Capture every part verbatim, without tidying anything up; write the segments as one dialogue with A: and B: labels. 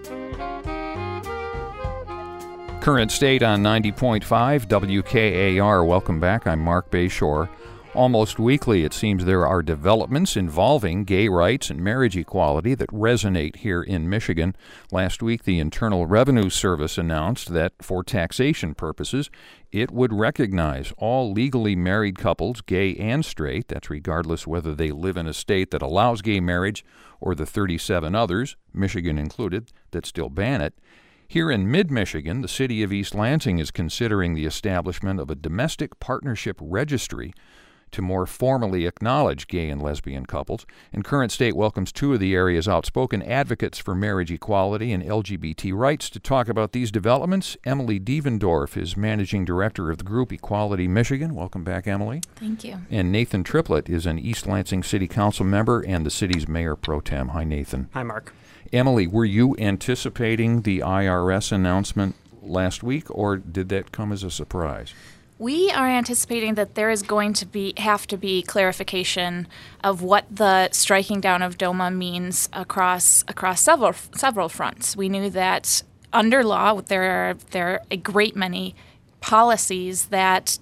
A: Current State on ninety point five W K A R. Welcome back. I'm Mark Bayshore. Almost weekly, it seems there are developments involving gay rights and marriage equality that resonate here in Michigan. Last week, the Internal Revenue Service announced that for taxation purposes, it would recognize all legally married couples, gay and straight, that's regardless whether they live in a state that allows gay marriage or the thirty-seven others, Michigan included, that still ban it. Here in mid-Michigan, the city of East Lansing is considering the establishment of a domestic partnership registry to more formally acknowledge gay and lesbian couples. And Current State welcomes two of the area's outspoken advocates for marriage equality and L G B T rights to talk about these developments. Emily Devendorf is managing director of the group Equality Michigan. Welcome back, Emily.
B: Thank you.
A: And Nathan Triplett is an East Lansing City Council member and the city's mayor pro tem. Hi, Nathan.
C: Hi, Mark.
A: Emily, were you anticipating the I R S announcement last week, or did that come as a surprise?
B: We are anticipating that there is going to be have to be clarification of what the striking down of DOMA means across across several several fronts. We knew that under law there are there are a great many policies that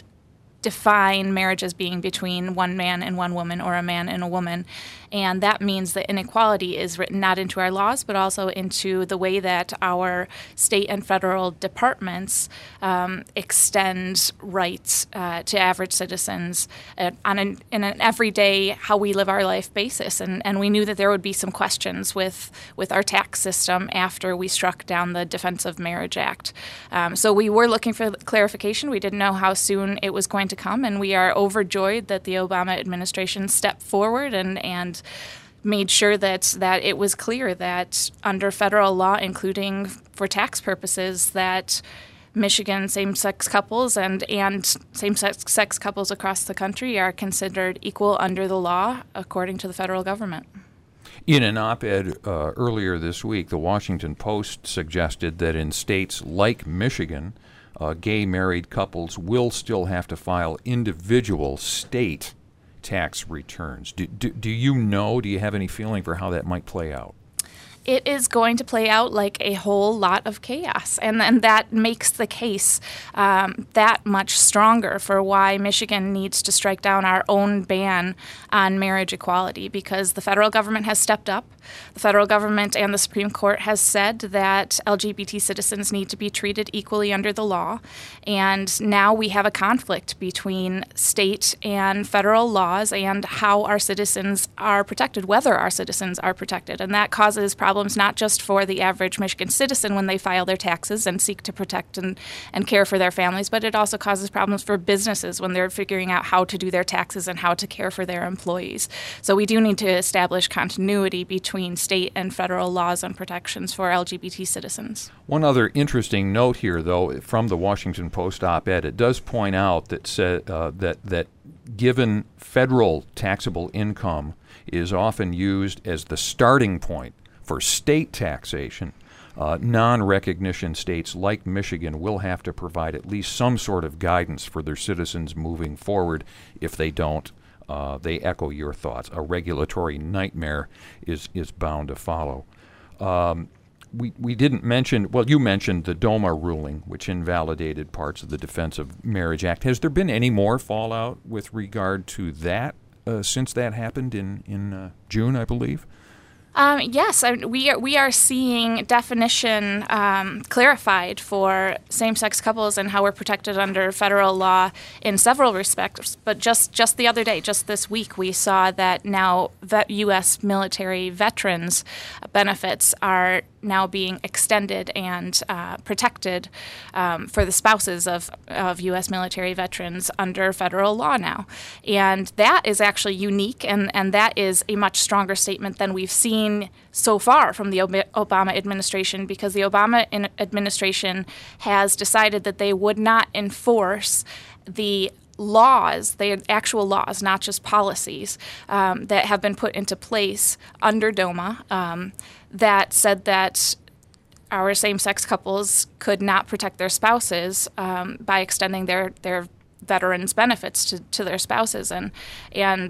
B: define marriage as being between one man and one woman or a man and a woman. And that means that inequality is written not into our laws, but also into the way that our state and federal departments um, extend rights uh, to average citizens uh, on an, in an everyday, how we live our life basis. And, and we knew that there would be some questions with, with our tax system after we struck down the Defense of Marriage Act. Um, so we were looking for clarification. We didn't know how soon it was going to come, and we are overjoyed that the Obama administration stepped forward and, and made sure that, that it was clear that under federal law, including for tax purposes, that Michigan same-sex couples and, and same-sex sex couples across the country are considered equal under the law according to the federal government.
A: In an op-ed uh, earlier this week, the Washington Post suggested that in states like Michigan, uh, gay married couples will still have to file individual state tax returns. Do, do, do you know, do you have any feeling for how that might play out?
B: It is going to play out like a whole lot of chaos, and, and that makes the case um, that much stronger for why Michigan needs to strike down our own ban on marriage equality, because the federal government has stepped up. The federal government and the Supreme Court has said that L G B T citizens need to be treated equally under the law, and now we have a conflict between state and federal laws and how our citizens are protected, whether our citizens are protected, and that causes problems not just for the average Michigan citizen when they file their taxes and seek to protect and, and care for their families, but it also causes problems for businesses when they're figuring out how to do their taxes and how to care for their employees. So we do need to establish continuity between state and federal laws and protections for L G B T citizens.
A: One other interesting note here, though, from the Washington Post op-ed, it does point out that sa- uh, that that given federal taxable income is often used as the starting point for state taxation, uh, non-recognition states like Michigan will have to provide at least some sort of guidance for their citizens moving forward. If they don't, uh, they echo your thoughts. A regulatory nightmare is, is bound to follow. Um, we, we didn't mention, well, you mentioned the DOMA ruling, which invalidated parts of the Defense of Marriage Act. Has there been any more fallout with regard to that uh, since that happened in, in uh, June, I believe?
B: Um, yes, I, we are, we are seeing definition um, clarified for same-sex couples and how we're protected under federal law in several respects. But just, just the other day, just this week, we saw that now vet U S military veterans' benefits are now being extended and uh, protected um, for the spouses of, of U S military veterans under federal law now. And that is actually unique, and, and that is a much stronger statement than we've seen so far from the Obama administration, because the Obama administration has decided that they would not enforce the laws, the actual laws, not just policies, um, that have been put into place under DOMA um, that said that our same-sex couples could not protect their spouses um, by extending their, their veterans' benefits to, to their spouses. And, and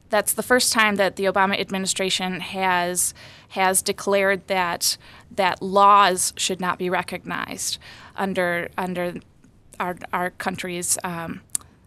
B: that's the first time that the Obama administration has has declared that that laws should not be recognized under under our our country's um,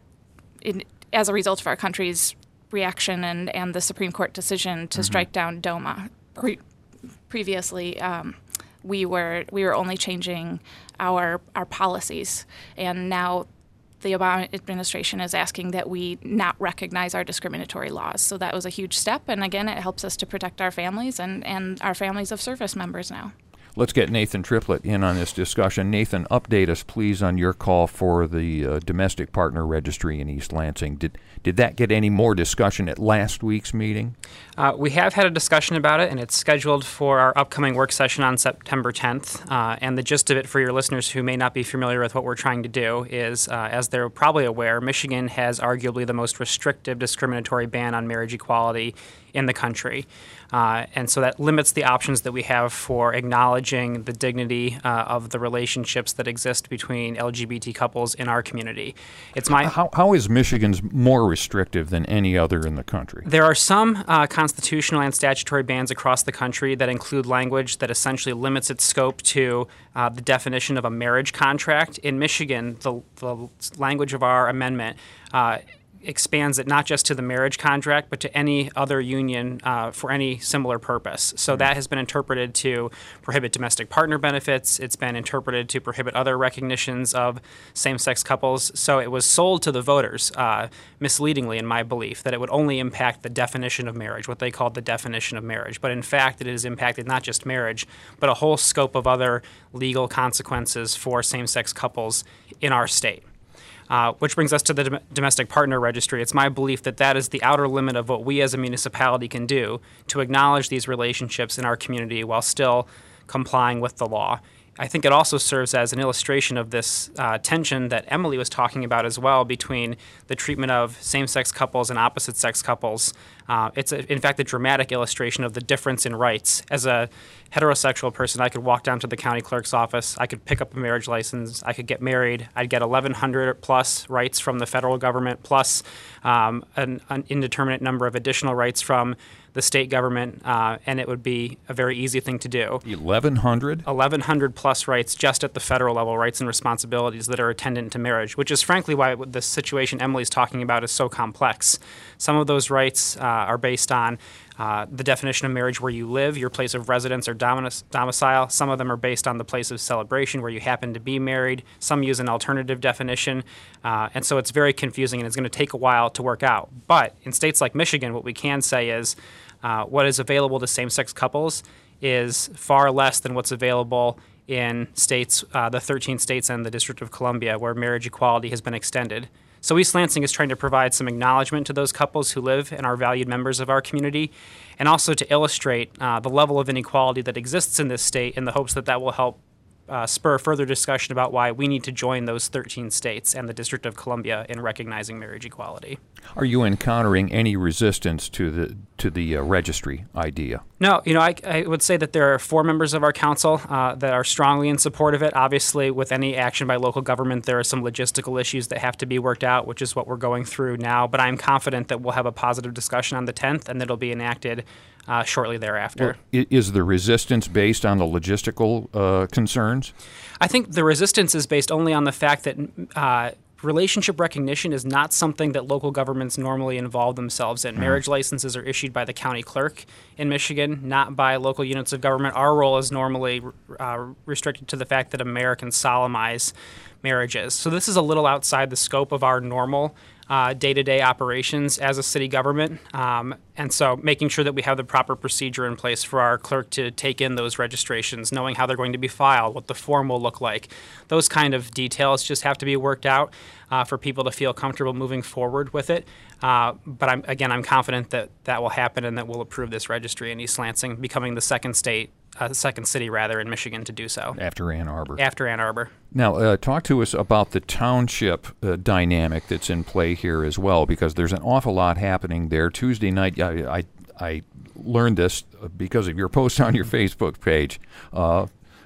B: in, as a result of our country's reaction and, and the Supreme Court decision to mm-hmm. strike down DOMA. Pre- previously, um, we were we were only changing our our policies, and now the Obama administration is asking that we not recognize our discriminatory laws. So that was a huge step, and again, it helps us to protect our families and, and our families of service members now.
A: Let's get Nathan Triplett in on this discussion. Nathan, update us, please, on your call for the uh, Domestic Partner Registry in East Lansing. Did did that get any more discussion at last week's meeting?
C: Uh, we have had a discussion about it, and it's scheduled for our upcoming work session on September tenth. Uh, and the gist of it for your listeners who may not be familiar with what we're trying to do is, uh, as they're probably aware, Michigan has arguably the most restrictive discriminatory ban on marriage equality in the country. Uh, and so that limits the options that we have for acknowledging the dignity uh, of the relationships that exist between L G B T couples in our community. It's my
A: how, how is Michigan's more restrictive than any other in the country?
C: There are some uh, constitutional and statutory bans across the country that include language that essentially limits its scope to uh, the definition of a marriage contract. In Michigan, the, the language of our amendment uh, expands it not just to the marriage contract, but to any other union uh, for any similar purpose. So that has been interpreted to prohibit domestic partner benefits. It's been interpreted to prohibit other recognitions of same-sex couples. So it was sold to the voters uh, misleadingly, in my belief, that it would only impact the definition of marriage, what they called the definition of marriage. But in fact, it has impacted not just marriage, but a whole scope of other legal consequences for same-sex couples in our state. Uh, which brings us to the dom- Domestic Partner Registry. It's my belief that that is the outer limit of what we as a municipality can do to acknowledge these relationships in our community while still complying with the law. I think it also serves as an illustration of this uh, tension that Emily was talking about as well between the treatment of same-sex couples and opposite-sex couples. Uh, it's, a, in fact, a dramatic illustration of the difference in rights. As a heterosexual person, I could walk down to the county clerk's office, I could pick up a marriage license, I could get married, I'd get eleven hundred plus rights from the federal government, plus um, an, an indeterminate number of additional rights from the state government, uh, and it would be a very easy thing to do.
A: eleven hundred?
C: eleven hundred plus rights just at the federal level, rights and responsibilities that are attendant to marriage, which is frankly why the situation Emily's talking about is so complex. Some of those rights uh, are based on uh, the definition of marriage where you live, your place of residence or domic- domicile. Some of them are based on the place of celebration where you happen to be married. Some use an alternative definition. Uh, and so it's very confusing, and it's going to take a while to work out. But in states like Michigan, what we can say is uh, what is available to same-sex couples is far less than what's available in states, uh, the thirteen states and the District of Columbia, where marriage equality has been extended. So East Lansing is trying to provide some acknowledgement to those couples who live and are valued members of our community, and also to illustrate uh, the level of inequality that exists in this state in the hopes that that will help uh, spur further discussion about why we need to join those thirteen states and the District of Columbia in recognizing marriage equality.
A: Are you encountering any resistance to the to the uh, registry idea?
C: No, you know, I, I would say that there are four members of our council uh, that are strongly in support of it. Obviously, with any action by local government, there are some logistical issues that have to be worked out, which is what we're going through now. But I'm confident that we'll have a positive discussion on the tenth and that it'll be enacted uh, shortly thereafter.
A: Well, is the resistance based on the logistical uh, concerns?
C: I think the resistance is based only on the fact that uh, relationship recognition is not something that local governments normally involve themselves in. Mm. Marriage licenses are issued by the county clerk in Michigan, not by local units of government. Our role is normally uh, restricted to the fact that Americans solemnize marriages. So this is a little outside the scope of our normal uh, day-to-day operations as a city government. Um, and so making sure that we have the proper procedure in place for our clerk to take in those registrations, knowing how they're going to be filed, what the form will look like. Those kind of details just have to be worked out uh, for people to feel comfortable moving forward with it. Uh, but I'm, again, I'm confident that that will happen and that we'll approve this registry in East Lansing, becoming the second state, uh, the second city rather, in Michigan to do so.
A: After Ann Arbor.
C: After Ann Arbor.
A: Now, uh, talk to us about the township uh, dynamic that's in play here as well, because there's an awful lot happening there. Tuesday night, I I, I learned this because of your post on your Facebook page. Uh,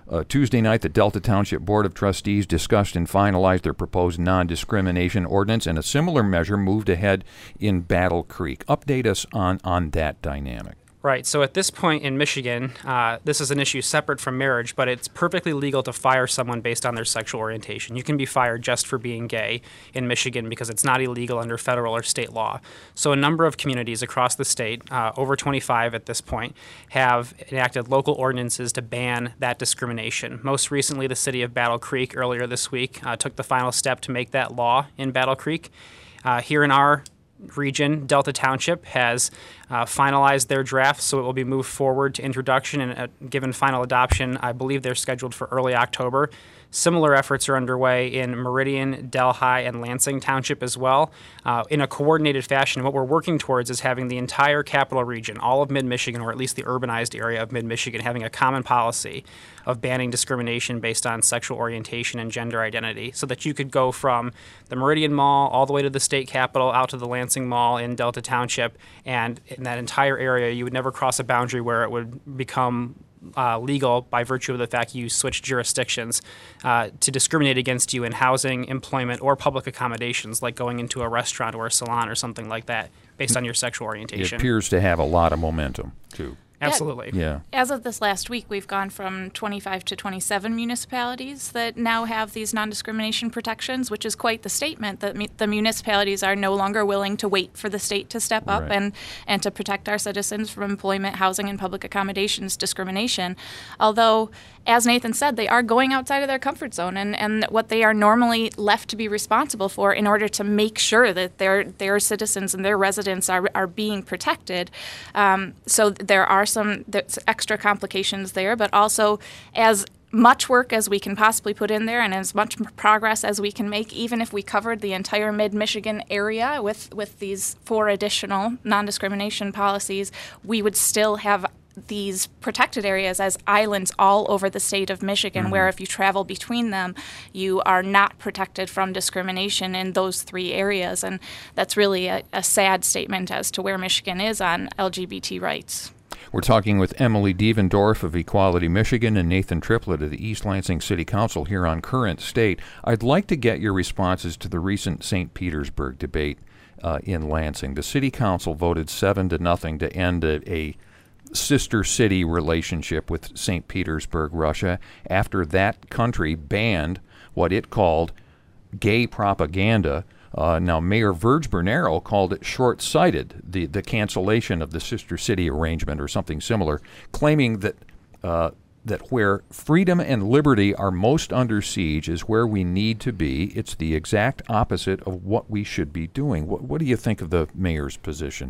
A: Uh, Tuesday night, the Delta Township Board of Trustees discussed and finalized their proposed non-discrimination ordinance, and a similar measure moved ahead in Battle Creek. Update us on, on that dynamic.
C: Right. So at this point in Michigan, uh, this is an issue separate from marriage, but it's perfectly legal to fire someone based on their sexual orientation. You can be fired just for being gay in Michigan because it's not illegal under federal or state law. So a number of communities across the state, uh, over twenty-five at this point, have enacted local ordinances to ban that discrimination. Most recently, the city of Battle Creek earlier this week uh, took the final step to make that law in Battle Creek. Uh, here in our region, Delta Township has uh, finalized their draft, so it will be moved forward to introduction and uh, given final adoption. I believe they're scheduled for early October. Similar efforts are underway in Meridian, Delhi, and Lansing Township as well, uh, in a coordinated fashion. What we're working towards is having the entire capital region, all of mid-Michigan, or at least the urbanized area of mid-Michigan, having a common policy of banning discrimination based on sexual orientation and gender identity, so that you could go from the Meridian Mall all the way to the state capitol, out to the Lansing Mall in Delta Township, and in that entire area, you would never cross a boundary where it would become Uh, legal by virtue of the fact you switch jurisdictions uh, to discriminate against you in housing, employment, or public accommodations, like going into a restaurant or a salon or something like that, based on your sexual orientation.
A: It appears to have a lot of momentum, too.
C: Absolutely.
A: Yeah.
B: As of this last week, we've gone from twenty-five to twenty-seven municipalities that now have these non-discrimination protections, which is quite the statement that mu- the municipalities are no longer willing to wait for the state to step up
A: Right.
B: and, and to protect our citizens from employment, housing, and public accommodations discrimination. Although, as Nathan said, they are going outside of their comfort zone and, and what they are normally left to be responsible for in order to make sure that their their citizens and their residents are, are being protected. Um, so there are some there's extra complications there, but also as much work as we can possibly put in there and as much progress as we can make, even if we covered the entire mid-Michigan area with, with these four additional non-discrimination policies, we would still have these protected areas as islands all over the state of Michigan, mm-hmm. where if you travel between them, you are not protected from discrimination in those three areas. And that's really a, a sad statement as to where Michigan is on L G B T rights.
A: We're talking with Emily Devendorf of Equality Michigan and Nathan Triplett of the East Lansing City Council here on Current State. I'd like to get your responses to the recent Saint Petersburg debate uh, in Lansing. The City Council voted seven to nothing to end a, a sister city relationship with Saint Petersburg, Russia, after that country banned what it called gay propaganda. Uh, now, Mayor Verge Bernero called it short-sighted, the, the cancellation of the sister city arrangement or something similar, claiming that uh, that where freedom and liberty are most under siege is where we need to be. It's the exact opposite of what we should be doing. What, what do you think of the mayor's position?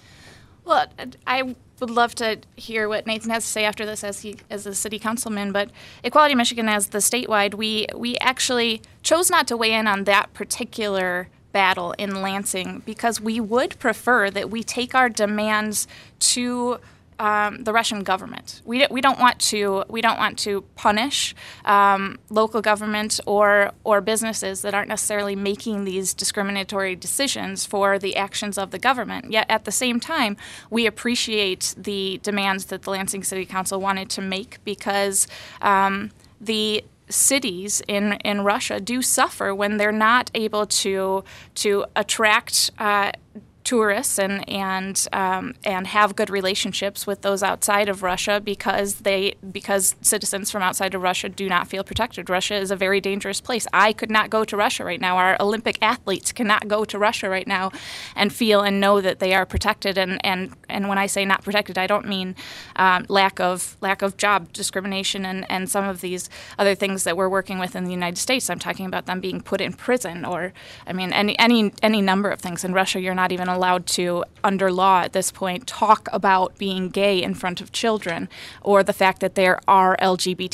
B: Well, I would love to hear what Nathan has to say after this as he as a city councilman, but Equality Michigan, as the statewide, we we actually chose not to weigh in on that particular battle in Lansing because we would prefer that we take our demands to Um, the Russian government. We we don't want to we don't want to punish um, local government or or businesses that aren't necessarily making these discriminatory decisions for the actions of the government. Yet at the same time, we appreciate the demands that the Lansing City Council wanted to make because um, the cities in, in Russia do suffer when they're not able to to attract Uh, tourists and and um, and have good relationships with those outside of Russia because they because citizens from outside of Russia do not feel protected. Russia is a very dangerous place. I could not go to Russia right now. Our Olympic athletes cannot go to Russia right now and feel and know that they are protected. And, and, and when I say not protected, I don't mean um, lack of lack of job discrimination and, and some of these other things that we're working with in the United States. I'm talking about them being put in prison or, I mean, any any any number of things. In Russia, you're not even allowed to, under law at this point, talk about being gay in front of children or the fact that there are L G B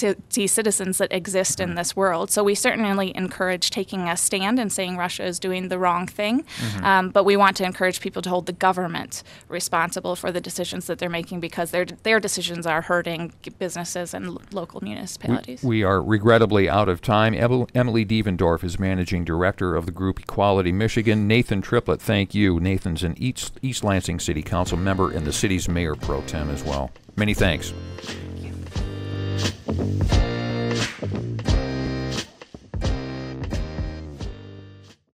B: T citizens that exist in this world. So we certainly encourage taking a stand and saying Russia is doing the wrong thing, mm-hmm. um, but we want to encourage people to hold the government responsible for the decisions that they're making because their their decisions are hurting businesses and l- local municipalities.
A: We, we are regrettably out of time. Emily Devendorf is Managing Director of the group Equality Michigan. Nathan Triplett, thank you. Nathan's an East, East Lansing City Council member and the city's mayor pro tem as well. Many thanks.
B: Thank you.
D: Bye.